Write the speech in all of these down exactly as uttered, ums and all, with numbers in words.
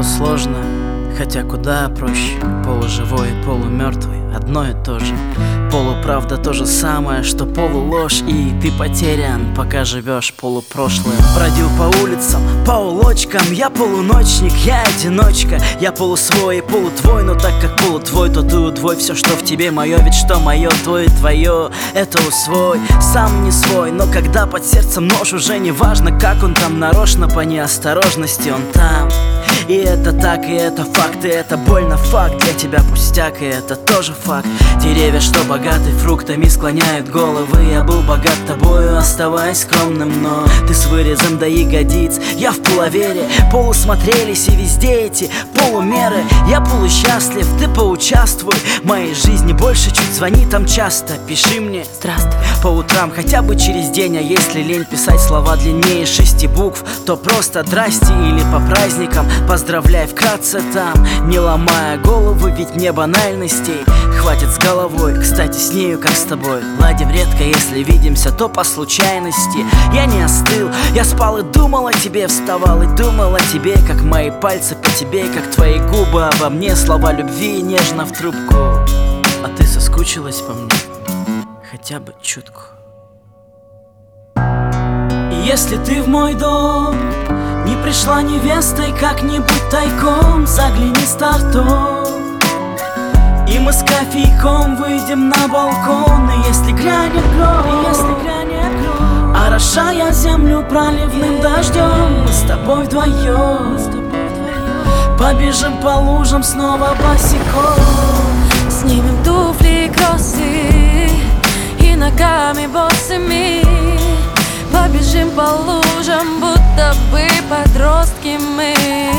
сложно, хотя куда проще. Полуживой и полумертвый одно и то же. Полуправда то же самое, что полуложь. И ты потерян, пока живешь полупрошлым. Бродил по улицам, по улочкам. Я полуночник, я одиночка. Я полусвой и полутвой, но так как полутвой, то ты удвой все, что в тебе мое. Ведь что мое, то и твое. Это усвой, сам не свой. Но когда под сердцем нож, уже не важно, как он там нарочно, по неосторожности он там. И это так, и это факт, и это больно факт. Для тебя пустяк, и это тоже факт. Деревья, что богаты фруктами, склоняют головы. Я был богат тобою, оставаясь скромным, но ты с вырезом до ягодиц. Я в полувере, полусмотрелись, и везде эти полумеры. Я полусчастлив, ты поучаствуй в моей жизни больше чуть, звони там часто. Пиши мне здравствуй по утрам, хотя бы через день. А если лень писать слова длиннее шести букв, то просто здрасте или по праздникам поздравляй вкратце там, не ломая голову, ведь мне банальностей хватит с головой. Кстати, с нею, как с тобой, ладим редко, если видимся, то по случайности. Я не остыл, я спал и думал о тебе, вставал и думал о тебе, как мои пальцы по тебе, как твои губы обо мне, слова любви нежно в трубку. А ты соскучилась по мне хотя бы чутку. И если ты в мой дом не пришла невестой, как-нибудь тайком загляни с торта, и мы с кофейком выйдем на балкон. И если грянет гром, если грянет гром, орошая землю проливным дождем, мы с тобой вдвоем побежим по лужам снова босиком. Снимем туфли и кроссы и ногами босыми побежим по лужам, будто бы подростки мы.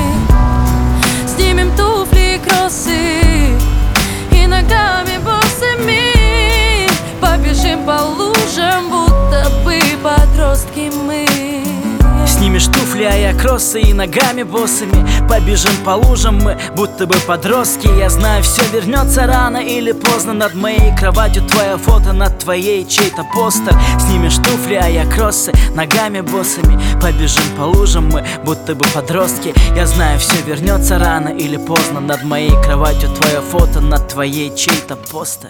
Снимем туфли и кроссы и ногами босыми побежим по лужам, будто бы подростки мы. Снимешь туфли, а я кроссы, и ногами босыми побежим по лужам мы, будто бы подростки. Я знаю, все вернется рано или поздно. Над моей кроватью твое фото, над твоей чей-то постер. Снимешь туфли, а я кроссы, ногами босыми побежим по лужам мы, будто бы подростки. Я знаю, все вернется рано или поздно. Над моей кроватью твое фото, над твоей чей-то постер.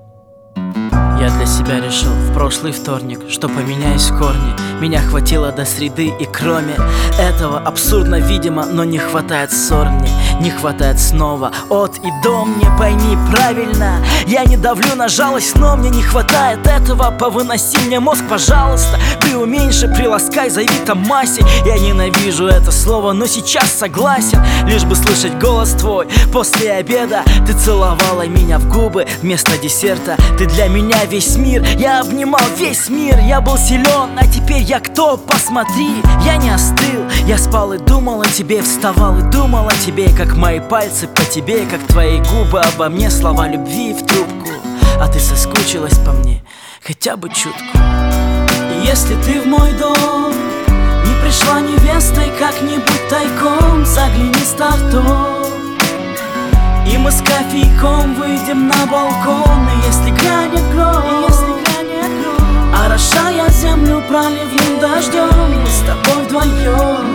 Я для себя решил в прошлый вторник, что поменяюсь в корне. Меня хватило до среды, и кроме этого абсурдно, видимо, но не хватает ссор мне, не хватает снова от и до мне. Пойми правильно, я не давлю на жалость, но мне не хватает этого. Повыноси мне мозг, пожалуйста, преуменьши, приласкай, зови там массе. Я ненавижу это слово, но сейчас согласен, лишь бы слышать голос твой. После обеда ты целовала меня в губы вместо десерта. Ты для меня весь мир, я обнимал весь мир. Я был силен, а теперь я кто? Посмотри, я не остыл. Я спал и думал о тебе, вставал и думал о тебе, как мои пальцы по тебе, как твои губы обо мне, слова любви в трубку. А ты соскучилась по мне хотя бы чутку. И если ты в мой дом не пришла невестой, как-нибудь тайком загляни с торта, и мы с кофейком выйдем на балкон. И если грянет гром, орошая землю проливным дождем, мы с тобой вдвоем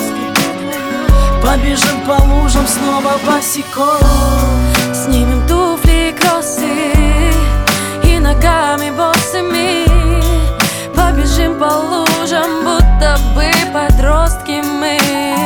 побежим по лужам снова босиком. Снимем туфли и кроссы и ногами босыми побежим по лужам, будто бы подростки мы.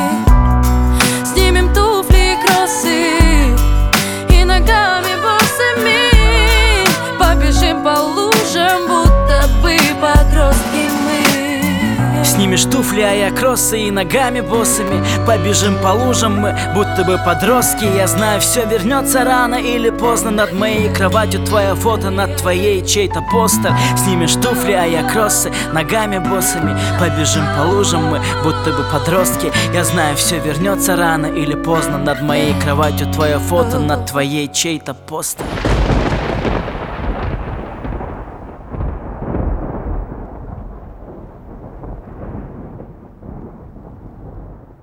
Снимем туфли и кроссы и ногами босыми побежим по лужам, будто бы подростки мы. Снимешь туфли, а я кроссы, и ногами босыми побежим по лужам мы, будто бы подростки. Я знаю, все вернется рано или поздно. Над моей кроватью твое фото, над твоей чей-то постер. Снимешь туфли, а я кроссы, ногами босыми побежим по лужам мы, будто бы подростки. Я знаю, все вернется рано или поздно. Над моей кроватью твое фото, над твоей чей-то постер.